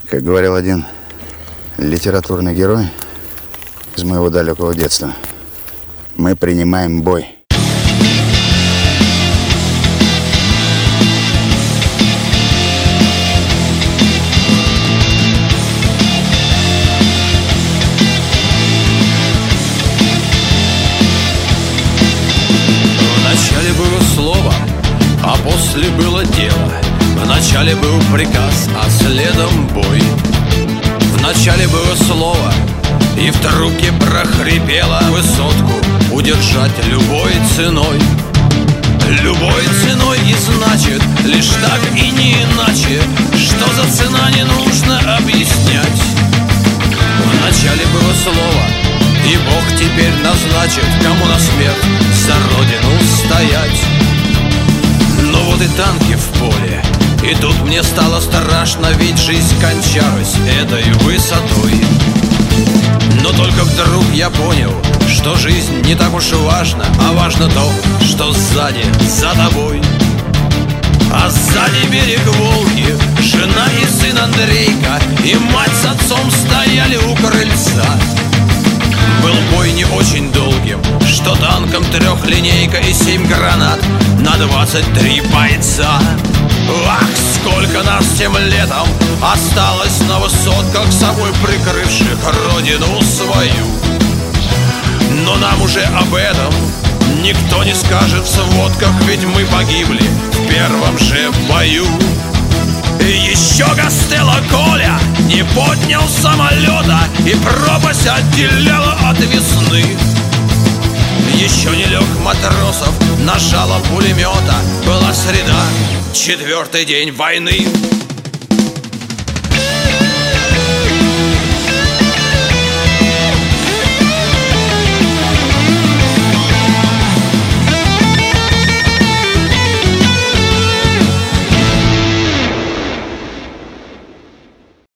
Как говорил один литературный герой из моего далекого детства, мы принимаем бой. Вначале было слово, а после было дело. Вначале был приказ, а следом бой. Вначале было слово, и в трубке прохрипела высотку удержать любой ценой. Любой ценой и значит лишь так и не иначе. Что за цена, не нужно объяснять. Вначале было слово, и Бог теперь назначит, кому на смерть за родину стоять. Но вот и танки в поле, и тут мне стало страшно, ведь жизнь кончалась этой высотой. Но только вдруг я понял, что жизнь не так уж важна, а важно то, что сзади, за тобой. А сзади берег Волги, жена и сын Андрейка, и мать с отцом стояли у крыльца. Был бой не очень долгим, что танком трехлинейка и 7 гранат на 23 бойца. Ах, сколько нас тем летом осталось на высотках, собой прикрывших родину свою. Но нам уже об этом никто не скажет в сводках, ведь мы погибли в первом же бою. И еще Гастелло Коля не поднял самолета, и пропасть отделяла от весны. Еще не лег Матросов на жало пулемета. Была среда, 4-й день войны.